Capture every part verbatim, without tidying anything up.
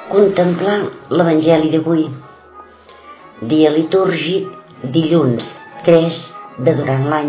Contemplar l'Evangeli d'avui, dia litúrgic, dilluns tres de durant l'any.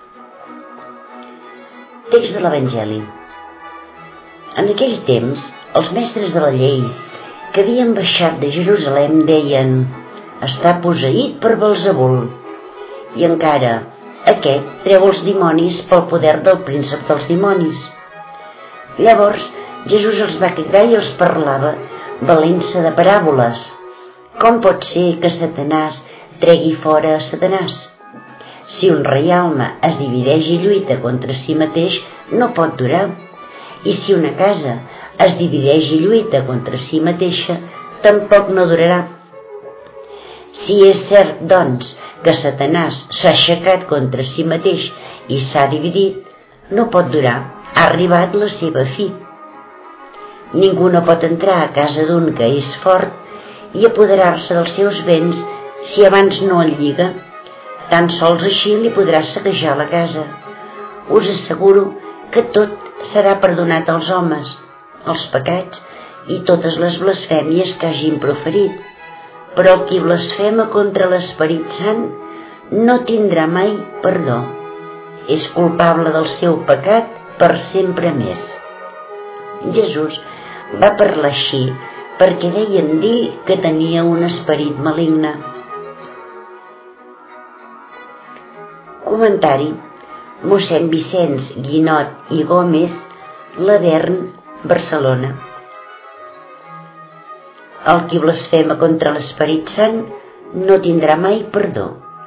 Text de l'Evangeli. En aquell temps, els mestres de la llei, que havien baixat de Jerusalem, deien: «Està posseït per Belzebul», i encara: «Aquest treu els dimonis pel poder del príncep dels dimonis». Llavors Jesús els va cridar i els parlava valent-se de paràboles. Com pot ser que Satanàs tregui fora a Satanàs? Si un reialme es divideix i lluita contra si mateix, no pot durar. I si una casa es divideix i lluita contra si mateixa, tampoc no durarà. Si és cert, doncs, que Satanàs s'ha aixecat contra si mateix i s'ha dividit, no pot durar, ha arribat la seva fi. Ningú no pot entrar a casa d'un que és fort i apoderar-se dels seus béns si abans no el lliga. Tan sols així li podrà saquejar la casa. Us asseguro que tot serà perdonat als homes, els pecats i totes les blasfèmies que hagin proferit. Però el qui blasfema contra l'Esperit Sant no tindrà mai perdó. És culpable del seu pecat per sempre més. Jesús va parlar així perquè deien dir que tenia un esperit maligne. Comentari: mossèn Vicenç Guinot i Gómez, Lavern, Barcelona. El qui blasfema contra l'Esperit Sant no tindrà mai perdó.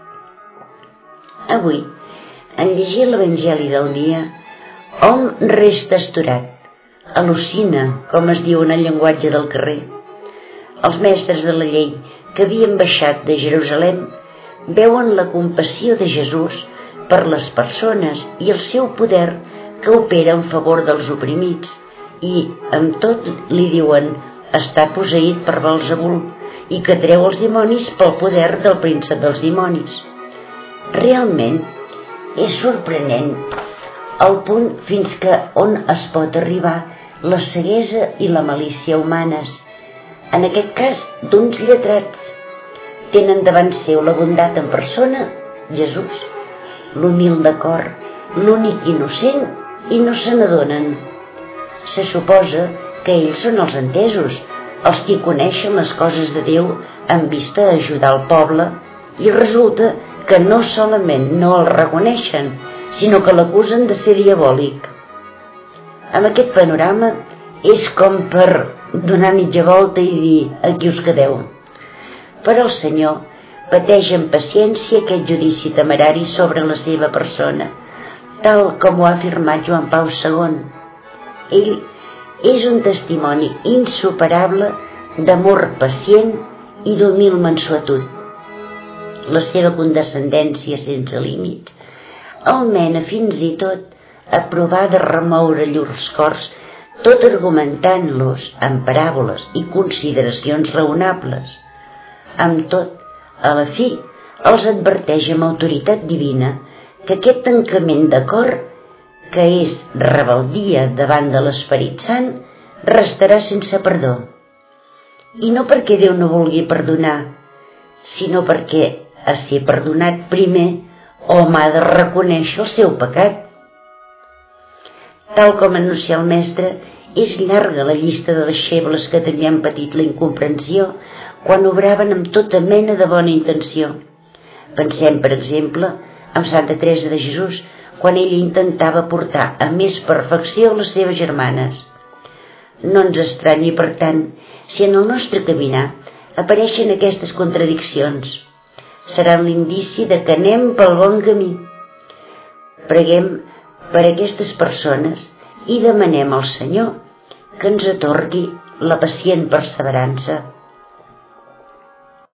Avui, en llegir l'Evangeli del dia, hom resta astorat, al·lucina, com es diu en el llenguatge del carrer. Els mestres de la llei que havien baixat de Jerusalem veuen la compassió de Jesús per les persones i el seu poder que opera en favor dels oprimits i, amb tot, li diuen: «Està posseït per Belzebul» i que treu els dimonis pel poder del príncep dels dimonis. Realment és sorprenent el punt fins que on es pot arribar la ceguesa i la malícia humanes, en aquest cas d'uns lletrats. Tenen davant seu la bondat en persona, Jesús, l'humil de cor, l'únic innocent, i no se n'adonen. Se suposa que ells són els entesos, els qui coneixen les coses de Déu en vista d'ajudar el poble, i resulta que no solament no el reconeixen, sinó que l'acusen de ser diabòlic. Amb aquest panorama és com per donar mitja volta i dir: aquí us quedeu. Però el Senyor pateix amb paciència aquest judici temerari sobre la seva persona, tal com ho ha afirmat Joan Pau segon. Ell és un testimoni insuperable d'amor pacient i d'humil mansuetud. La seva condescendència sense límits el mena fins i tot a provar de remoure llurs cors, tot argumentant-los amb paràboles i consideracions raonables. Amb tot, a la fi, els adverteix amb autoritat divina que aquest tancament de cor, que és rebeldia davant de l'Esperit Sant, restarà sense perdó. I no perquè Déu no vulgui perdonar, sinó perquè, a ser perdonat primer, hom ha de reconèixer el seu pecat. Tal com anuncia el mestre, és llarga la llista de deixebles que també han patit la incomprensió quan obraven amb tota mena de bona intenció. Pensem, per exemple, en Santa Teresa de Jesús, quan ella intentava portar a més perfecció les seves germanes. No ens estranyi, per tant, si en el nostre caminar apareixen aquestes contradiccions. Serà l'indici de que anem pel bon camí. Preguem per aquestes persones i demanem al Senyor que ens atorgui la pacient perseverança.